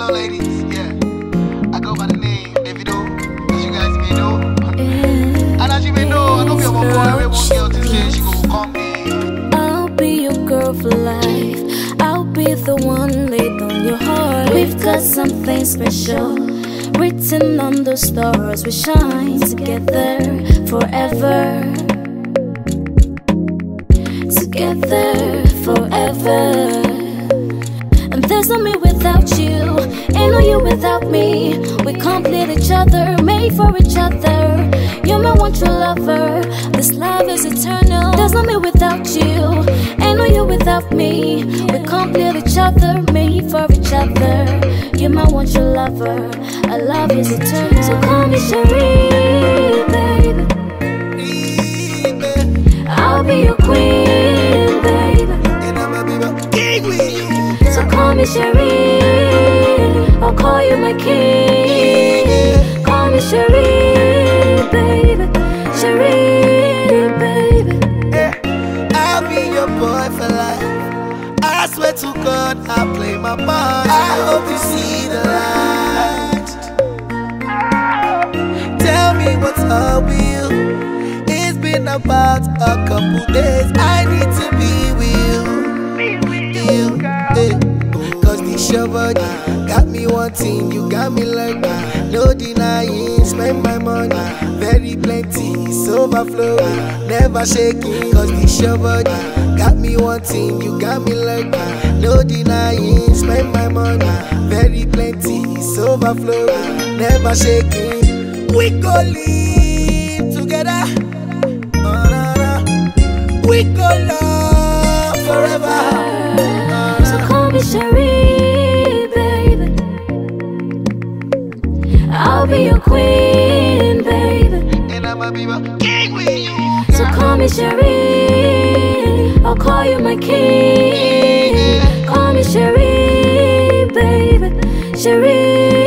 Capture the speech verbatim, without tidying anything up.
on, ladies? Yeah. I go by the name Davido, as you guys may know. And as you may know, I don't be a one boy, every one girl to say she gon' come me. I'll be your girl for life. I'll be the one laid on your heart. We've got something special written on the stars. We shine together forever. Together forever. And there's no me without you, ain't no you without me. We complete each other, made for each other. You're my one true lover, this love is eternal. There's no me without you, ain't no you without me. We complete each other, made for each other. You're my one true lover, our love is eternal. So call me Cherie, baby. I'll be your queen, baby. So call me Cherie, I'll call you my king. Call me Cherie, baby. Cherie, baby. Yeah. I'll be your boy for life. I swear to God, I'll play my part. I hope you see the light. Tell me what's up with you. It's been about a couple days. I need to be with you. You, eh. Cause this your body got me wanting, you got me like no denying. Spend my money, very plenty, it's overflowing, never shaking. Cause this your body got me wanting, you got me like no denying. Spend my money, very plenty, it's overflowing, never shaking. We go live together, oh, nah, nah. We go love forever. Call me Cherie, baby. I'll be your queen, baby. And I'ma be my king with you. So call me Cherie, I'll call you my king. Call me Cherie, baby. Cherie.